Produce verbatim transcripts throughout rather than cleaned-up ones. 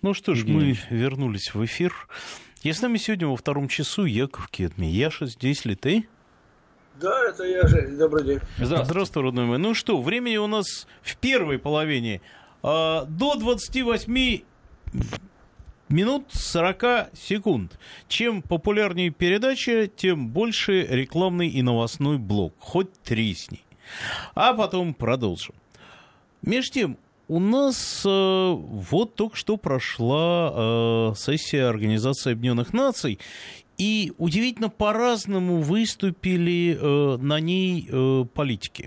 Ну что ж, мы вернулись в эфир. И с нами сегодня во втором часу Яков Кедми. Яша, здесь ли ты? Да, это я же. Добрый день. Здравствуй. Здравствуй, родной мой. Ну что, времени у нас в первой половине э, до двадцати восьми минут сорока секунд. Чем популярнее передача, тем больше рекламный и новостной блок. Хоть тресни. А потом продолжим. Меж тем, у нас э, вот только что прошла э, сессия Организации Объединенных Наций, и удивительно по-разному выступили э, на ней э, политики.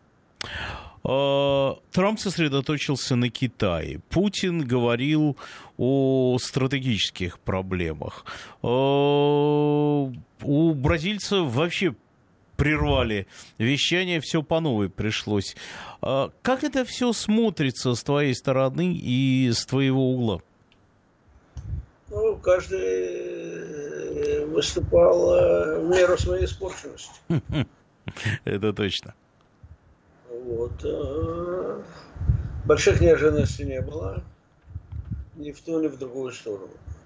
Э, Трамп сосредоточился на Китае, Путин говорил о стратегических проблемах, э, у бразильцев вообще прервали вещание, все по новой пришлось. Как это все смотрится с твоей стороны и с твоего угла? Ну, каждый выступал в меру своей испорченности. Это точно. Вот. Больших неожиданностей не было. Ни в ту, ни в другую сторону.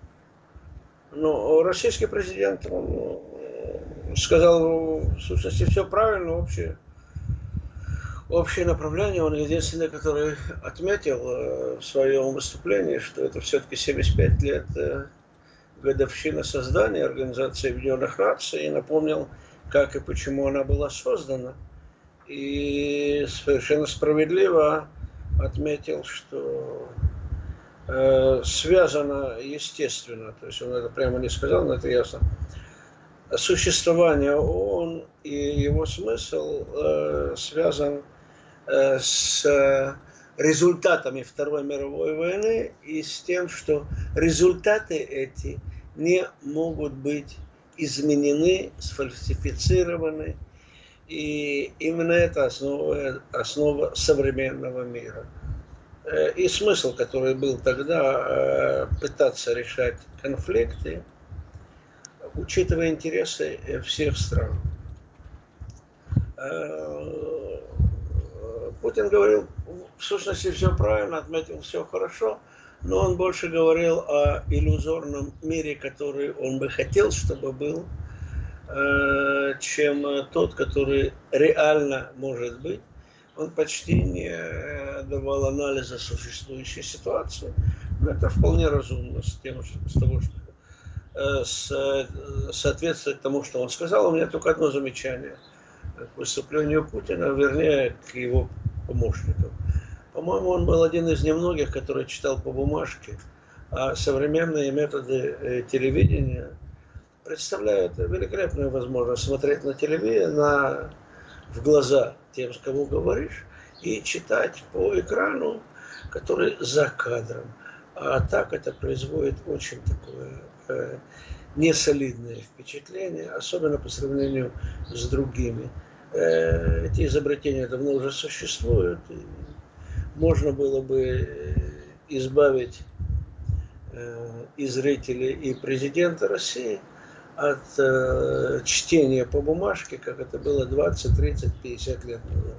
Но российский президент, он сказал, в сущности, все правильно, общее, общее направление. Он единственный, который отметил в своем выступлении, что это все-таки семьдесят пять лет годовщина создания Организации Объединенных Наций, и напомнил, как и почему она была создана. И совершенно справедливо отметил, что э, связано естественно, то есть он это прямо не сказал, но это ясно, существование ООН и его смысл э, связан э, с результатами Второй мировой войны и с тем, что результаты эти не могут быть изменены, сфальсифицированы. И именно это основа, основа современного мира. Э, и смысл, который был тогда, э, пытаться решать конфликты, учитывая интересы всех стран. Путин говорил, в сущности, все правильно, отметил, все хорошо, но он больше говорил о иллюзорном мире, который он бы хотел, чтобы был, чем тот, который реально может быть. Он почти не давал анализа существующей ситуации, но это вполне разумно с тем, с того, что соответствует тому, что он сказал. У меня только одно замечание к выступлению Путина, вернее, к его помощнику. По-моему, он был один из немногих, который читал по бумажке, а современные методы телевидения представляют великолепную возможность смотреть на телевидение, на, в глаза тем, с кому говоришь, и читать по экрану, который за кадром. А так это производит очень такое э, несолидное впечатление, особенно по сравнению с другими. Э, эти изобретения давно уже существуют, и можно было бы избавить э, и зрителей, и президента России от э, чтения по бумажке, как это было двадцать, тридцать, пятьдесят лет назад.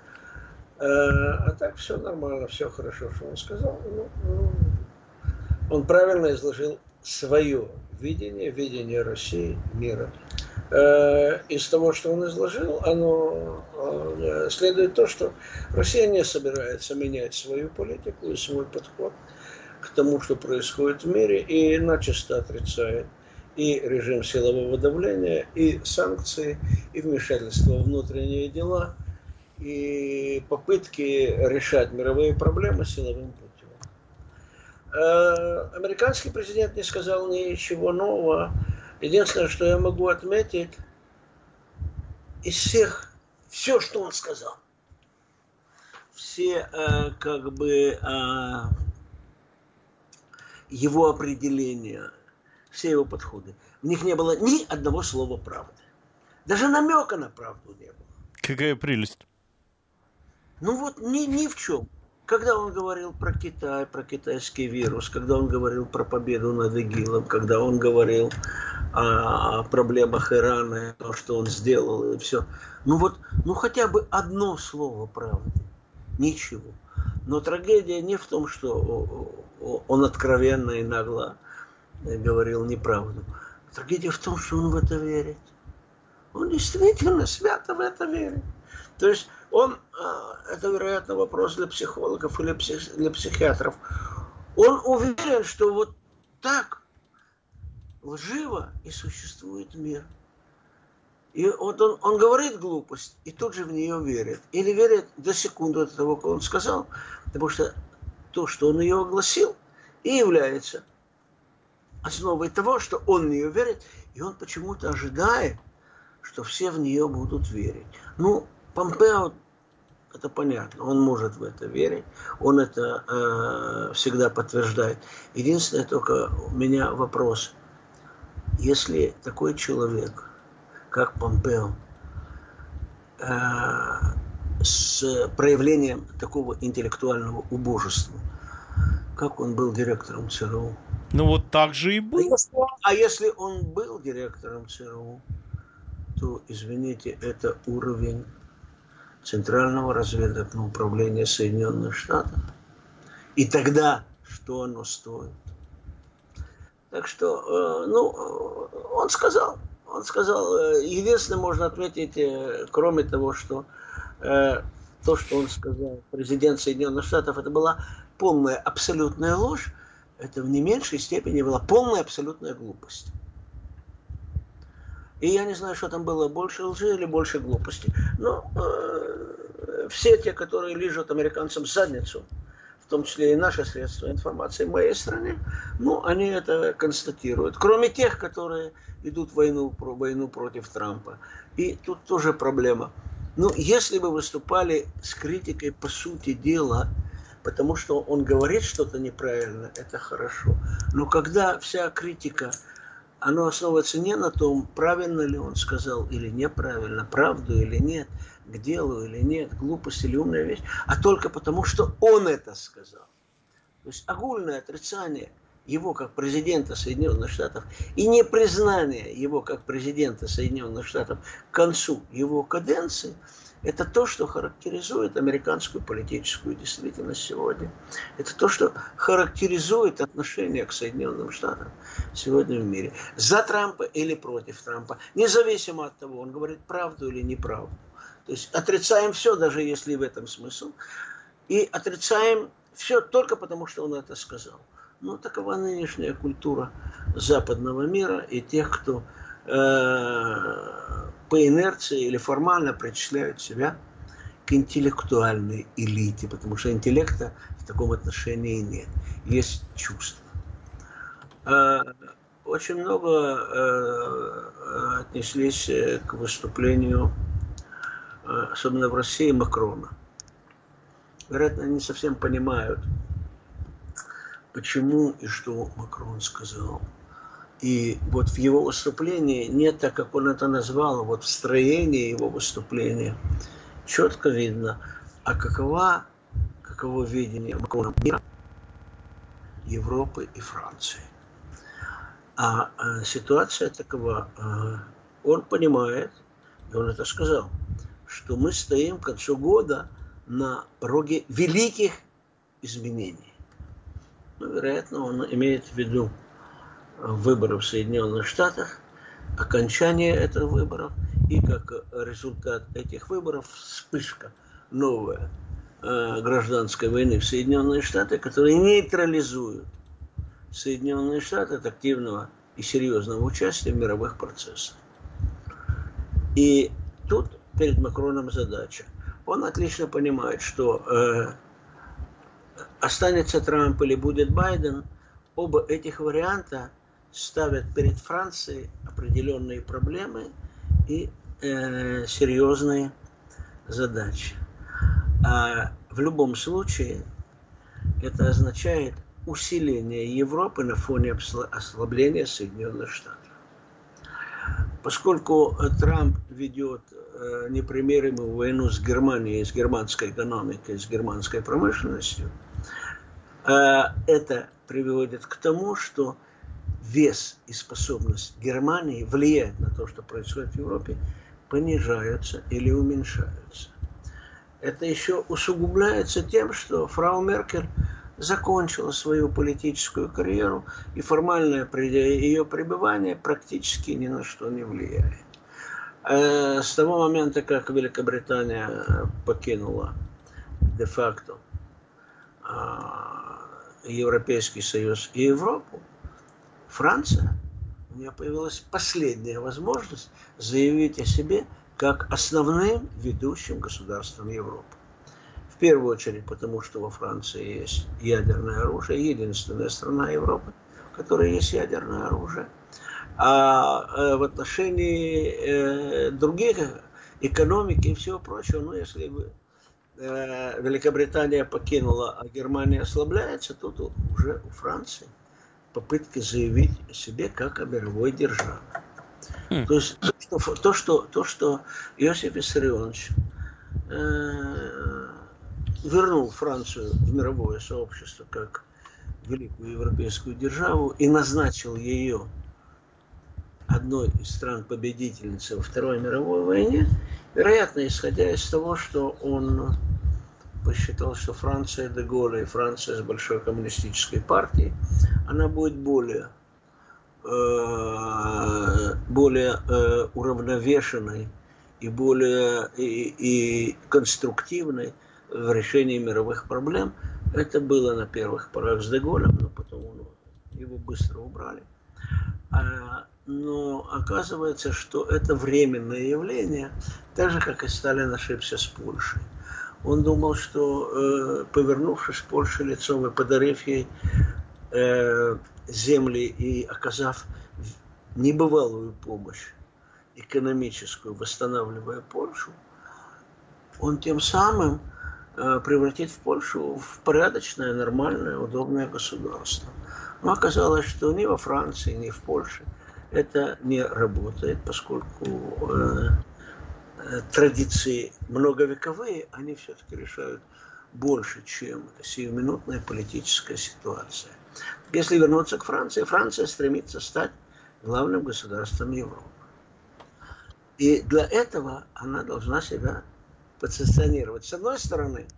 А так все нормально, все хорошо, что он сказал. Ну, ну, он правильно изложил свое видение, видение России, мира. Из того, что он изложил, оно следует то, что Россия не собирается менять свою политику и свой подход к тому, что происходит в мире, и начисто отрицает и режим силового давления, и санкции, и вмешательство в внутренние дела, и попытки решать мировые проблемы силовым путем. Американский президент не сказал ничего нового. Единственное, что я могу отметить, из всех, все, что он сказал, все как бы его определения, все его подходы, в них не было ни одного слова правды. Даже намека на правду не было. Какая прелесть. Ну вот ни, ни в чем. Когда он говорил про Китай, про китайский вирус, когда он говорил про победу над ИГИЛом, когда он говорил о проблемах Ирана, то, что он сделал, и все. Ну вот, ну хотя бы одно слово правды. Ничего. Но трагедия не в том, что он откровенно и нагло говорил неправду. Трагедия в том, что он в это верит. Он действительно свято в это верит. То есть он, это, вероятно, вопрос для психологов или для психиатров, он уверен, что вот так лживо и существует мир. И вот он, он говорит глупость и тут же в нее верит. Или верит до секунды до того, как он сказал, потому что то, что он ее огласил, и является основой того, что он в нее верит, и он почему-то ожидает, что все в нее будут верить. Ну, Помпео, это понятно, он может в это верить, он это э, всегда подтверждает. Единственное, только у меня вопрос. Если такой человек, как Помпео, э, с проявлением такого интеллектуального убожества, как он был директором ЦРУ? Ну вот так же и был. А если, а если он был директором ЦРУ, то, извините, это уровень Центрального разведывательного управления Соединенных Штатов. И тогда что оно стоит? Так что, э, ну, он сказал, он сказал, э, единственное можно отметить, э, кроме того, что э, то, что он сказал, президент Соединенных Штатов, это была полная абсолютная ложь, это в не меньшей степени была полная абсолютная глупость. И я не знаю, что там было, больше лжи или больше глупости. Но э, все те, которые лижут американцам задницу, в том числе и наши средства информации в моей стране, ну, они это констатируют. Кроме тех, которые идут в войну, войну против Трампа. И тут тоже проблема. Ну, если бы выступали с критикой по сути дела, потому что он говорит что-то неправильно, это хорошо. Но когда вся критика, она основывается не на том, правильно ли он сказал или неправильно, правду или нет, к делу или нет, глупость или умная вещь, а только потому, что он это сказал. То есть огульное отрицание его как президента Соединенных Штатов и непризнание его как президента Соединенных Штатов к концу его каденции, это то, что характеризует американскую политическую действительность сегодня. Это то, что характеризует отношение к Соединенным Штатам сегодня в мире. За Трампа или против Трампа. Независимо от того, он говорит правду или неправду. То есть отрицаем все, даже если в этом смысл. И отрицаем все только потому, что он это сказал. Ну, такова нынешняя культура западного мира и тех, кто э, по инерции или формально причисляют себя к интеллектуальной элите, потому что интеллекта в таком отношении нет. Есть чувство. Э, очень много э, отнеслись к выступлению, э, особенно в России, Макрона. Вероятно, они не совсем понимают, почему и что Макрон сказал. И вот в его выступлении, не так, как он это назвал, вот в строении его выступления четко видно, а какова, каково видение Макрона мира, Европы и Франции. А, а ситуация такова, а, он понимает, и он это сказал, что мы стоим к концу года на пороге великих изменений. Ну, вероятно, он имеет в виду выборы в Соединенных Штатах, окончание этих выборов и как результат этих выборов вспышка новая э, гражданской войны в Соединенные Штаты, которая нейтрализует Соединенные Штаты от активного и серьезного участия в мировых процессах. И тут перед Макроном задача. Он отлично понимает, что э, останется Трамп или будет Байден, оба этих варианта ставят перед Францией определенные проблемы и э, серьезные задачи. А в любом случае это означает усиление Европы на фоне ослабления Соединенных Штатов. Поскольку Трамп ведет э, непримиримую войну с Германией, с германской экономикой, с германской промышленностью, э, это приводит к тому, что вес и способность Германии влиять на то, что происходит в Европе, понижаются или уменьшаются. это еще усугубляется тем, что фрау Меркель закончила свою политическую карьеру, и формальное ее пребывание практически ни на что не влияет. С того момента, как Великобритания покинула де-факто Европейский Союз и Европу, Франция, у нее появилась последняя возможность заявить о себе как основным ведущим государством Европы. В первую очередь, потому что во Франции есть ядерное оружие, единственная страна Европы, в которой есть ядерное оружие. А в отношении других экономики и всего прочего, ну, если бы Великобритания покинула, а Германия ослабляется, тут уже у Франции попытки заявить о себе как о мировой державе. Mm. То есть то, что, то, что, то, что Иосиф Виссарионович э, вернул Францию в мировое сообщество как великую европейскую державу и назначил ее одной из стран-победительниц во Второй мировой войне, вероятно, исходя из того, что он посчитал, что Франция де Голля и Франция с большой коммунистической партией, она будет более, э, более э, уравновешенной и более и, и конструктивной в решении мировых проблем. Это было на первых порах с де Голлем, но потом его быстро убрали. Но оказывается, что это временное явление, так же, как и Сталин ошибся с Польшей. Он думал, что, э, повернувшись к Польше лицом и подарив ей э, земли и оказав небывалую помощь экономическую, восстанавливая Польшу, он тем самым э, превратит в Польшу в порядочное, нормальное, удобное государство. Но оказалось, что ни во Франции, ни в Польше это не работает, поскольку э, традиции многовековые, они все-таки решают больше, чем сиюминутная политическая ситуация. Если вернуться к Франции, Франция стремится стать главным государством Европы. И для этого она должна себя позиционировать. С одной стороны,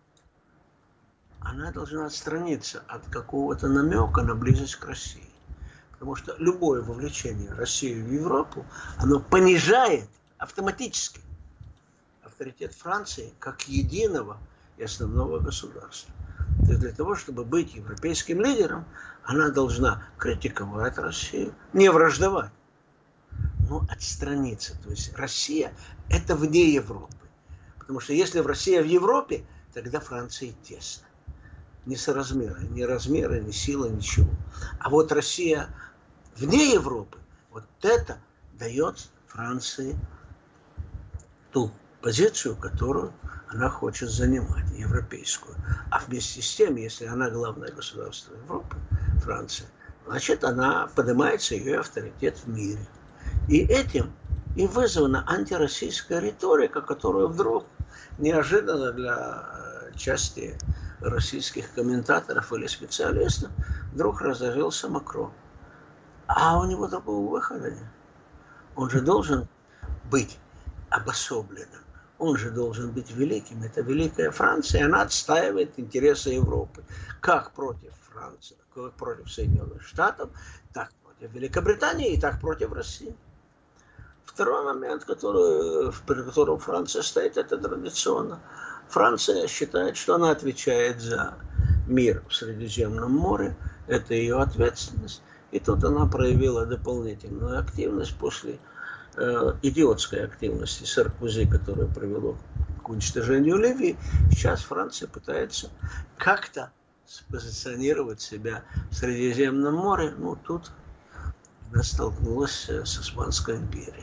она должна отстраниться от какого-то намека на близость к России. Потому что любое вовлечение России в Европу, оно понижает автоматически авторитет Франции как единого и основного государства. То есть для того, чтобы быть европейским лидером, она должна критиковать Россию, не враждовать, но отстраниться. То есть Россия – это вне Европы. Потому что если Россия в Европе, тогда Франции тесно. Ни соразмеры, ни размеры, ни сила, ничего. А вот Россия вне Европы, вот это дает Франции ту позицию, которую она хочет занимать, европейскую. А вместе с тем, если она главное государство Европы, Франция, значит, она поднимается ее авторитет в мире. И этим и вызвана антироссийская риторика, которую вдруг неожиданно для части российских комментаторов или специалистов вдруг разожился Макрон. А у него другого выхода нет. Он же должен быть обособленным. Он же должен быть великим. Это великая Франция. Она отстаивает интересы Европы. Как против Франции, как против Соединенных Штатов, так против Великобритании и так против России. Второй момент, который, при котором Франция стоит, это традиционно. Франция считает, что она отвечает за мир в Средиземном море. Это ее ответственность. И тут она проявила дополнительную активность после э, идиотской активности Саркози, которая привела к уничтожению Ливии. Сейчас Франция пытается как-то спозиционировать себя в Средиземном море. Ну, тут она столкнулась с Османской империей.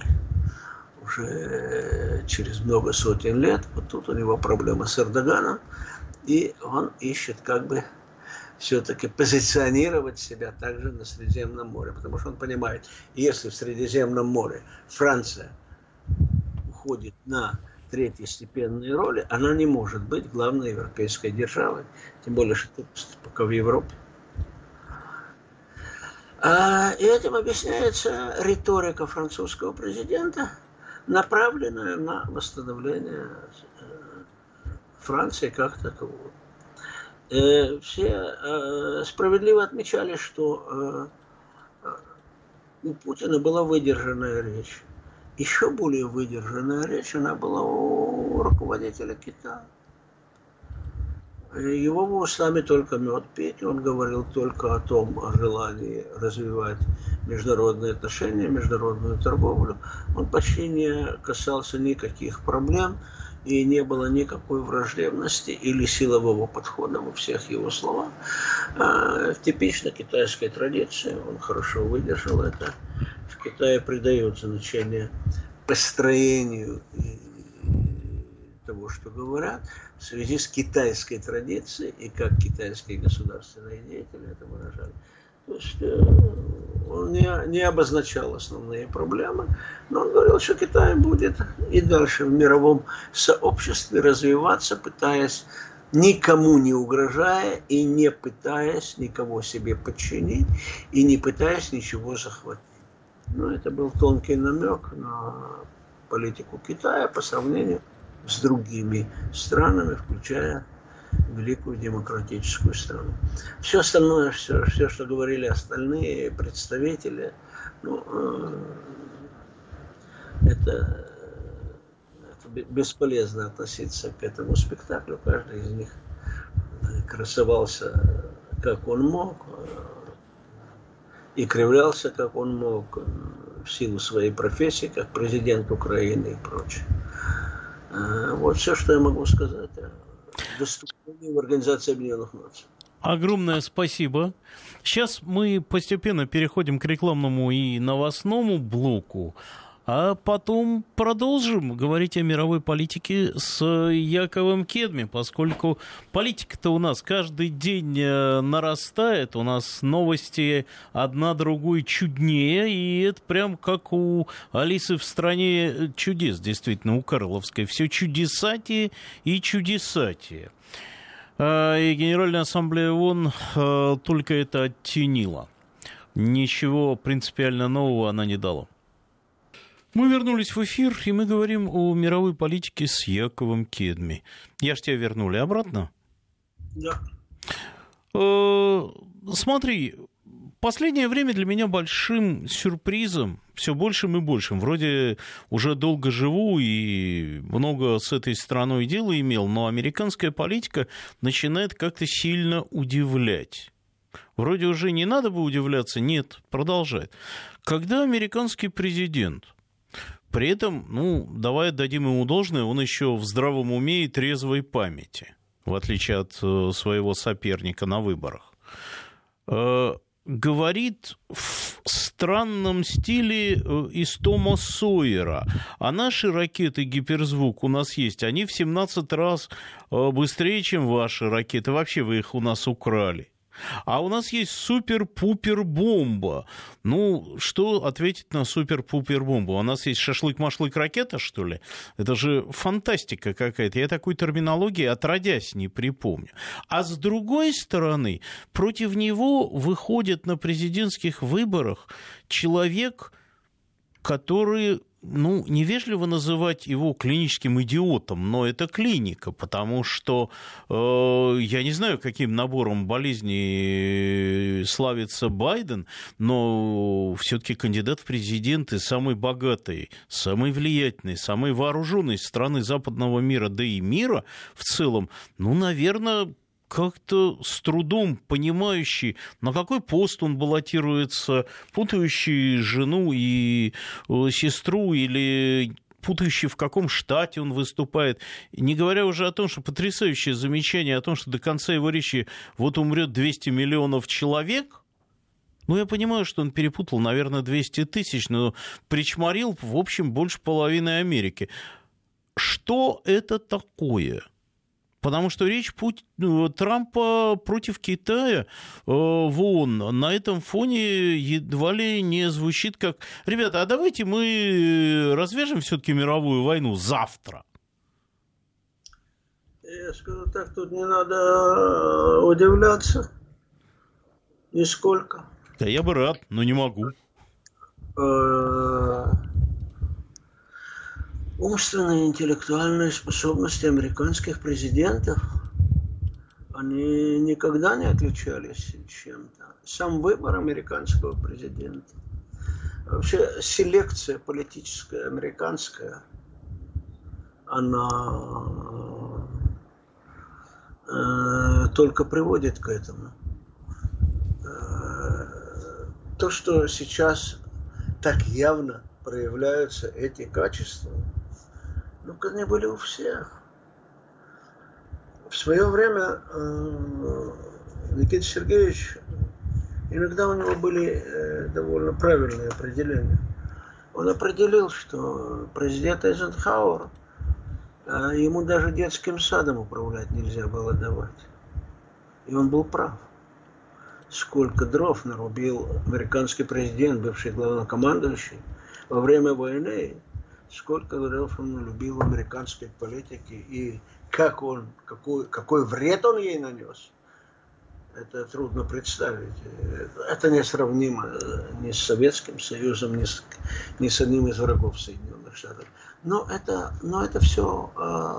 Уже через много сотен лет. Вот тут у него проблема с Эрдоганом. И он ищет как бы все-таки позиционировать себя также на Средиземном море. Потому что он понимает, если в Средиземном море Франция уходит на третьестепенные роли, она не может быть главной европейской державой. Тем более, что пока в Европе. А, и этим объясняется риторика французского президента, направленная на восстановление Франции как таковой. Все справедливо отмечали, что у Путина была выдержанная речь. Еще более выдержанная речь она была у руководителя Китая. Его устами только мед пить, он говорил только о том, о желании развивать международные отношения, международную торговлю. Он почти не касался никаких проблем, и не было никакой враждебности или силового подхода во всех его словах. А в типично китайской традиции он хорошо выдержал это. В Китае придает значение построению того, что говорят, в связи с китайской традицией и как китайские государственные деятели это выражали. То есть он не, не обозначал основные проблемы, но он говорил, что Китай будет и дальше в мировом сообществе развиваться, пытаясь никому не угрожая и не пытаясь никого себе подчинить и не пытаясь ничего захватить. Но это был тонкий намек на политику Китая по сравнению с другими странами, включая великую демократическую страну. Все остальное, все, все что говорили остальные представители, ну, это, это бесполезно относиться к этому спектаклю. Каждый из них красовался, как он мог, и кривлялся, как он мог, в силу своей профессии, как президент Украины и прочее. Вот все, что я могу сказать о выступлении в Организации Объединенных Наций. Огромное спасибо. Сейчас мы постепенно переходим к рекламному и новостному блоку, а потом продолжим говорить о мировой политике с Яковом Кедми, поскольку политика-то у нас каждый день нарастает, у нас новости одна другой чуднее, и это прям как у Алисы в стране чудес, действительно, у Карловской. Все чудесатие и чудесатие. И Генеральная Ассамблея ООН только это оттенила. Ничего принципиально нового она не дала. Мы вернулись в эфир, и мы говорим о мировой политике с Яковом Кедми. Я ж тебя вернули обратно? Да. Смотри, последнее время для меня большим сюрпризом, все большим и большим, вроде уже долго живу и много с этой страной дела имел, но американская политика начинает как-то сильно удивлять. Вроде уже не надо бы удивляться, нет, продолжает. Когда американский президент... При этом, ну, давай отдадим ему должное, он еще в здравом уме и трезвой памяти, в отличие от своего соперника на выборах. Говорит в странном стиле из Тома Сойера. А наши ракеты гиперзвук у нас есть, они в семнадцать раз быстрее, чем ваши ракеты. Вообще вы их у нас украли. А у нас есть супер-пупер-бомба. Ну, что ответить на супер-пупер-бомбу? У нас есть шашлык-машлык-ракета, что ли? Это же фантастика какая-то. Я такой терминологии отродясь не припомню. А с другой стороны, против него выходит на президентских выборах человек, который... Ну, невежливо называть его клиническим идиотом, но это клиника, потому что э, я не знаю, каким набором болезней славится Байден, но все-таки кандидат в президенты самой богатой, самой влиятельной, самой вооруженной страны западного мира, да и мира в целом, ну, наверное... как-то с трудом понимающий, на какой пост он баллотируется, путающий жену и сестру или путающий, в каком штате он выступает. Не говоря уже о том, что потрясающее замечание о том, что до конца его речи вот умрет двести миллионов человек. Ну, я понимаю, что он перепутал, наверное, двести тысяч, но причморил, в общем, больше половины Америки. Что это такое? Потому что речь Пути... Трампа против Китая э, в ООН на этом фоне едва ли не звучит как... Ребята, а давайте мы развяжем все-таки мировую войну завтра. Я скажу так, тут не надо удивляться. Нисколько. Да я бы рад, но не могу. Умственные и интеллектуальные способности американских президентов, они никогда не отличались чем-то. Сам выбор американского президента, вообще селекция политическая американская, она э, только приводит к этому. Э, то, что сейчас так явно проявляются эти качества, ну, как они были у всех. В свое время э, Никита Сергеевич, иногда у него были э, довольно правильные определения. Он определил, что президент Эйзенхауэр, э, ему даже детским садом управлять нельзя было давать. И он был прав. Сколько дров нарубил американский президент, бывший главнокомандующий, во время войны, сколько дров он любил американской политики и как он, какой, какой вред он ей нанес, это трудно представить. Это несравнимо ни с Советским Союзом, ни с, ни с одним из врагов Соединенных Штатов. Но это, но это все,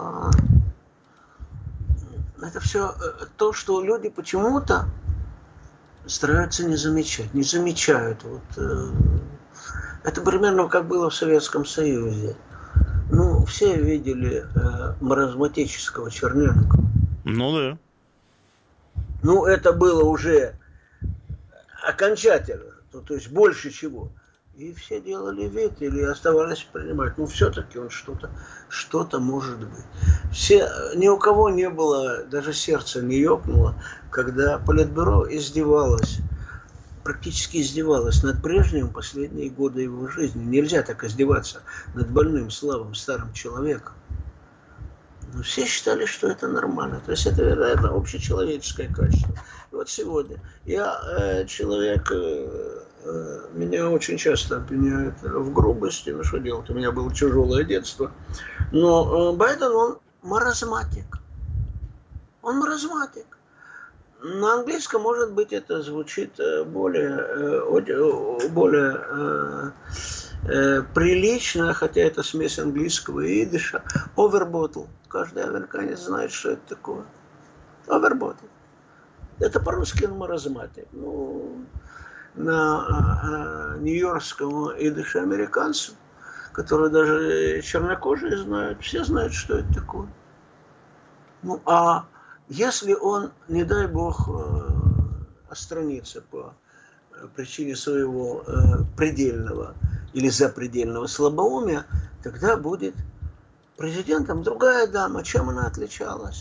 это все то, что люди почему-то стараются не замечать, не замечают. Вот, это примерно как было в Советском Союзе. Ну, все видели э, маразматического Черненко. Ну да. Ну, это было уже окончательно, то, то есть больше чего. И все делали вид или оставались принимать. Ну, все-таки он что-то, что-то может быть. Все, ни у кого не было, даже сердце не ёкнуло, когда Политбюро издевалось, практически издевалась над Брежневым последние годы его жизни. Нельзя так издеваться над больным, слабым, старым человеком. Но все считали, что это нормально. То есть это, вероятно, общечеловеческое качество. И вот сегодня я э, человек, э, э, меня очень часто обвиняют в грубости. Ну что делать, у меня было тяжелое детство. Но э, Байден, он маразматик. Он маразматик. На английском, может быть, это звучит более, более э, прилично, хотя это смесь английского и идиша. Overbottle. Каждый американец знает, что это такое. Overbottle. Это по-русски маразматик. Ну, на э, нью-йоркском идише американцев, которые даже чернокожие знают, все знают, что это такое. Ну, а если он, не дай бог, отстранится по причине своего предельного или запредельного слабоумия, тогда будет президентом другая дама. Чем она отличалась?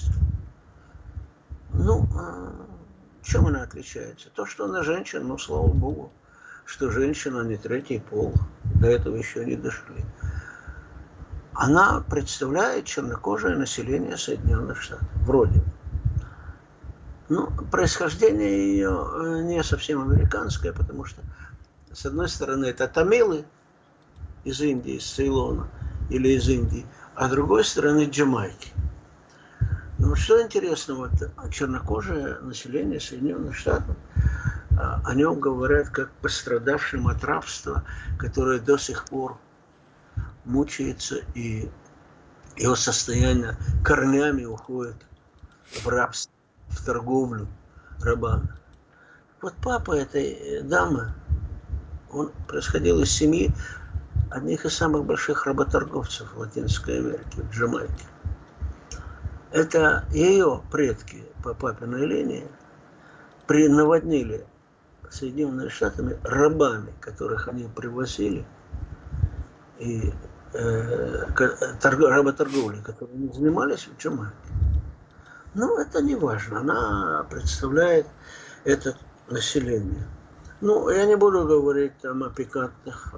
Ну, чем она отличается? То, что она женщина, ну, слава богу, что женщина не третий пол. До этого еще не дошли. Она представляет чернокожее население Соединенных Штатов. Вроде. Ну, происхождение ее не совсем американское, потому что, с одной стороны, это тамилы из Индии, из Цейлона или из Индии, а с другой стороны, Джамайки. Ну, что интересно, вот чернокожее население Соединенных Штатов, о нем говорят как пострадавшем от рабства, которое до сих пор мучается, и его состояние корнями уходит в рабство, в торговлю рабами. Вот папа этой дамы, он происходил из семьи одних из самых больших работорговцев в Латинской Америке, в Джамайке. Это ее предки по папиной линии принаводнили Соединенными Штатами рабами, которых они привозили, и э, работорговлей, которые не занимались в Джамайке. Ну, это не важно. Она представляет это население. Ну, я не буду говорить там о пикантных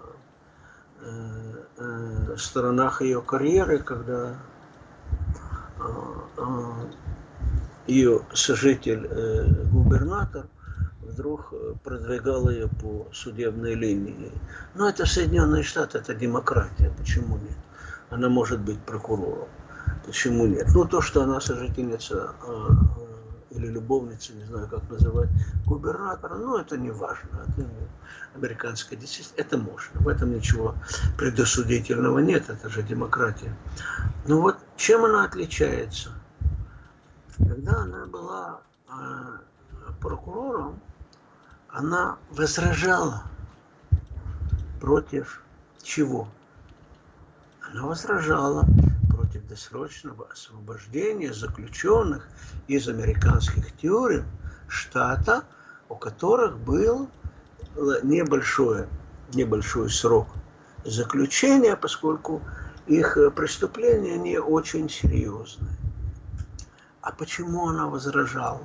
э, э, сторонах ее карьеры, когда э, э, ее сожитель, э, губернатор, вдруг продвигал ее по судебной линии. Но это Соединенные Штаты, это демократия. Почему нет? Она может быть прокурором. Почему нет? Ну, то, что она сожительница э, или любовницу, не знаю, как называть, губернатора, ну, это не важно. Это американская действительность, это можно. В этом ничего предосудительного нет, это же демократия. Но вот чем она отличается? Когда она была э, прокурором, она возражала против чего? Она возражала против досрочного освобождения заключенных из американских тюрем штата, у которых был небольшой, небольшой срок заключения, поскольку их преступления не очень серьезные. А почему она возражала?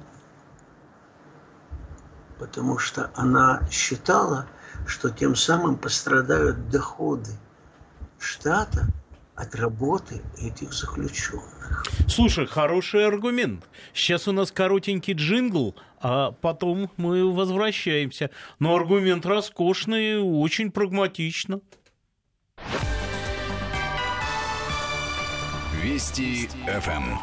Потому что она считала, что тем самым пострадают доходы штата от работы этих заключенных. Слушай, хороший аргумент. Сейчас у нас коротенький джингл, а потом мы возвращаемся. Но аргумент роскошный, очень прагматично. Вести эф эм.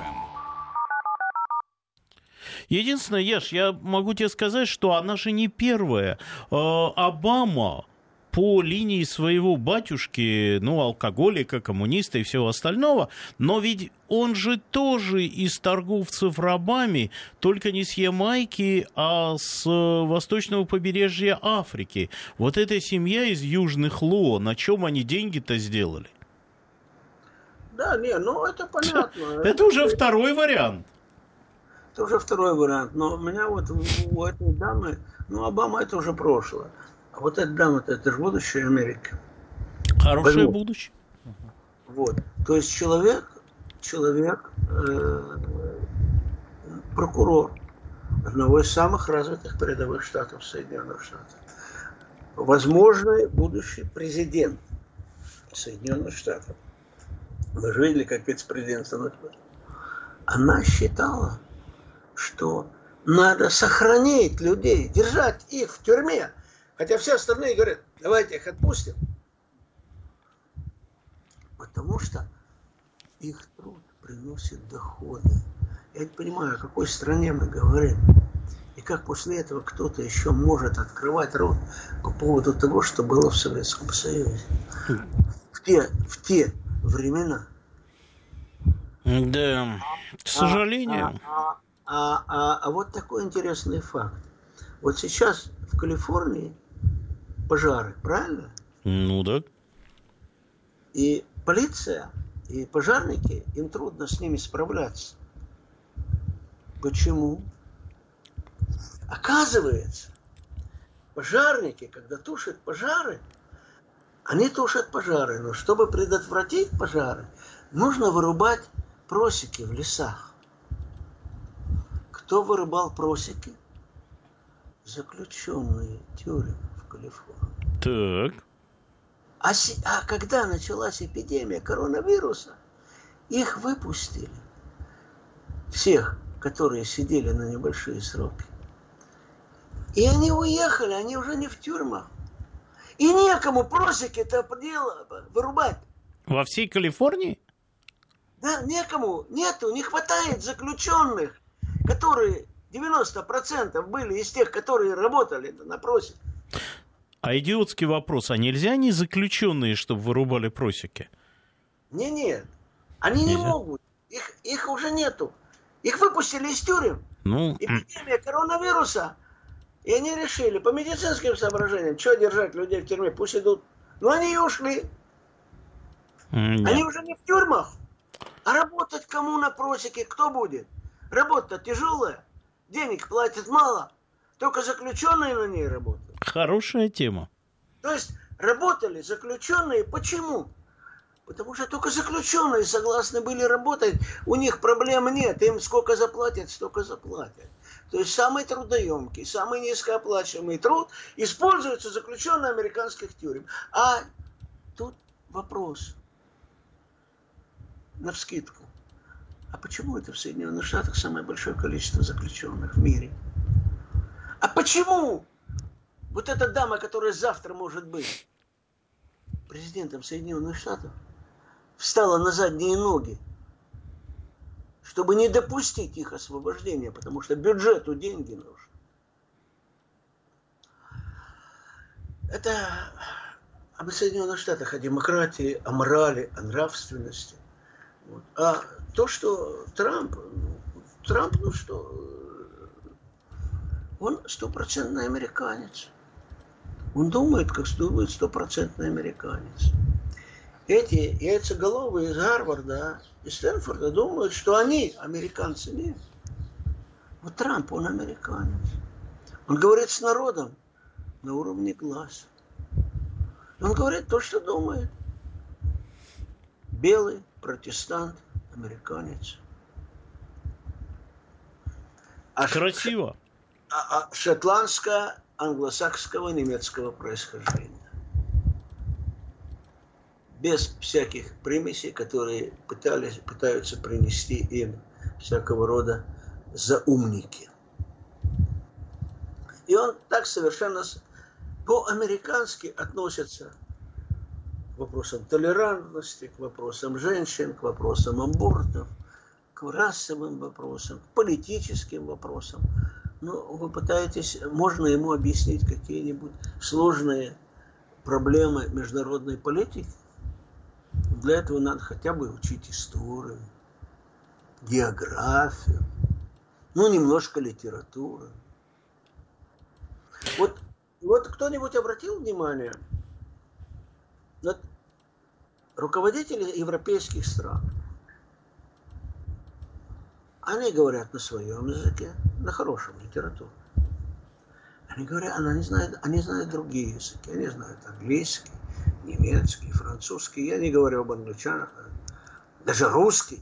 Единственное, Яш, я могу тебе сказать, что она же не первая. Обама по линии своего батюшки, ну, алкоголика, коммуниста и всего остального, но ведь он же тоже из торговцев рабами, только не с Ямайки, а с восточного побережья Африки. Вот эта семья из Южных Луо, на чем они деньги-то сделали? Да, не, ну это понятно. Это уже второй вариант. Это уже второй вариант. Но у меня вот у этой дамы, ну, Обама это уже прошлое. А вот эта дама, это же будущее Америки. Хорошее будущее. Вот. То есть человек, человек, э, прокурор одного из самых развитых передовых штатов Соединенных Штатов. Возможный будущий президент Соединенных Штатов. Вы же видели, как вице-президент становится. Она считала, что надо сохранить людей, держать их в тюрьме. Хотя все остальные говорят, давайте их отпустим. Потому что их труд приносит доходы. Я не понимаю, о какой стране мы говорим. И как после этого кто-то еще может открывать рот по поводу того, что было в Советском Союзе. В те, в те времена. Да, к сожалению. А, а, а, а, а вот такой интересный факт. Вот сейчас в Калифорнии пожары, правильно? Ну да. И полиция, и пожарники, им трудно с ними справляться. Почему? Оказывается, пожарники, когда тушат пожары, они тушат пожары, но чтобы предотвратить пожары, нужно вырубать просеки в лесах. Кто вырубал просеки? Заключенные тюрем в Калифорнии. Так. А, си, а когда началась эпидемия коронавируса, их выпустили. Всех, которые сидели на небольшие сроки. И они уехали, они уже не в тюрьмах. И некому просеки это дело вырубать. Во всей Калифорнии? Да, некому, нету, не хватает заключенных, которые девяносто процентов были из тех, которые работали на просеке. А идиотский вопрос, а нельзя не заключенные, чтобы вырубали просеки? Не, нет, они нельзя. Не могут, их, их уже нету. Их выпустили из тюрем. Ну... Эпидемия коронавируса. И они решили, по медицинским соображениям, что держать людей в тюрьме, пусть идут. Но они и ушли. Mm, они уже не в тюрьмах. А работать кому на просеке, кто будет? Работа тяжелая, денег платят мало, только заключенные на ней работают. Хорошая тема. То есть работали заключенные, почему? Потому что только заключенные согласны были работать, у них проблем нет, им сколько заплатят, столько заплатят. То есть самый трудоемкий, самый низкооплачиваемый труд используется заключенные американских тюрем. А тут вопрос. Навскидку. А почему это в Соединенных Штатах самое большое количество заключенных в мире? А почему вот эта дама, которая завтра может быть президентом Соединенных Штатов, встала на задние ноги, чтобы не допустить их освобождения, потому что бюджету деньги нужны. Это об Соединенных Штатах, о демократии, о морали, о нравственности. Вот. А то, что Трамп, Трамп, ну что, он стопроцентный американец. Он думает, как думает стопроцентный американец. Эти яйцеголовые из Гарварда и Стэнфорда думают, что они американцы. Нет. Вот Трамп, он американец. Он говорит с народом на уровне глаз. Он говорит то, что думает. Белый протестант, американец. А Красиво. А, а шотландско-англосаксского немецкого происхождения. Без всяких примесей, которые пытались, пытаются принести им всякого рода заумники. И он так совершенно по-американски относится к вопросам толерантности, к вопросам женщин, к вопросам абортов, к расовым вопросам, к политическим вопросам. Ну, вы пытаетесь, можно ему объяснить какие-нибудь сложные проблемы международной политики? Для этого надо хотя бы учить историю, географию, ну, немножко литературы. Вот, вот кто-нибудь обратил внимание на руководителей европейских стран? Они говорят на своем языке, на хорошем литературе. Они говорят, они знают, они знают другие языки, они знают английский, немецкий, французский. Я не говорю об англичанах, даже русский.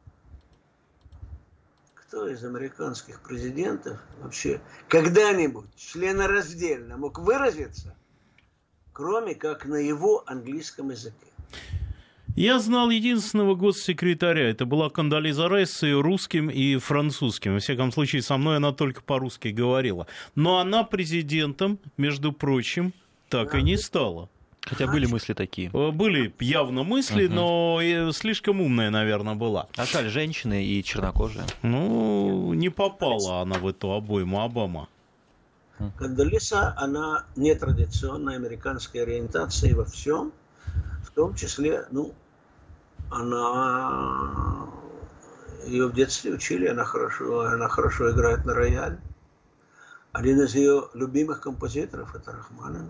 Кто из американских президентов вообще когда-нибудь членораздельно мог выразиться, кроме как на его английском языке? Я знал единственного госсекретаря. Это была Кондолиза Райс с русским и французским. Во всяком случае, со мной она только по-русски говорила. Но она президентом, между прочим, так да. и не стала. Хотя были мысли такие. Были явно мысли, угу. но слишком умная, наверное, была. А жаль, женщины и чернокожие. Ну, не попала она в эту обойму Обама. Кондолиза, она нетрадиционной американской ориентации во всем, в том числе, ну, она, ее в детстве учили, она хорошо, она хорошо играет на рояле. Один из ее любимых композиторов – это Рахманинов.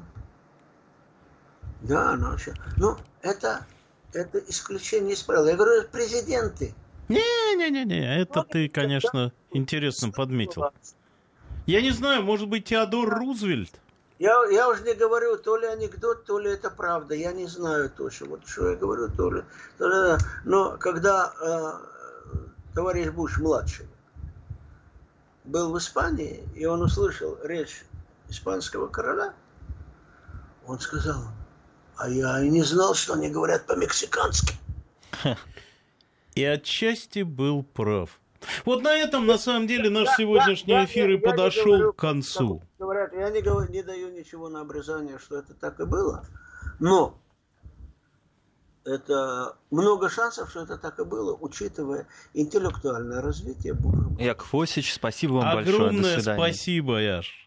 Да, она очень... Ну, это, это исключение из правил. Я говорю, президенты. Не-не-не, это ты, конечно, интересно подметил. Я не знаю, может быть, Теодор Рузвельт? Я, я уже не говорю, то ли анекдот, то ли это правда. Я не знаю точно. Вот что я говорю, то ли... То ли но когда э, товарищ Буш-младший был в Испании, и он услышал речь испанского короля, он сказал, а я и не знал, что они говорят по-мексикански. И отчасти был прав. Вот на этом, на самом деле, наш сегодняшний я, эфир я, и я, подошел я говорю, к концу. Говорят, я не, говорю, не даю ничего на обрезание, что это так и было, но это много шансов, что это так и было, учитывая интеллектуальное развитие Бога. Яков Осич, спасибо вам Огромное большое. До свидания. Спасибо, Яш.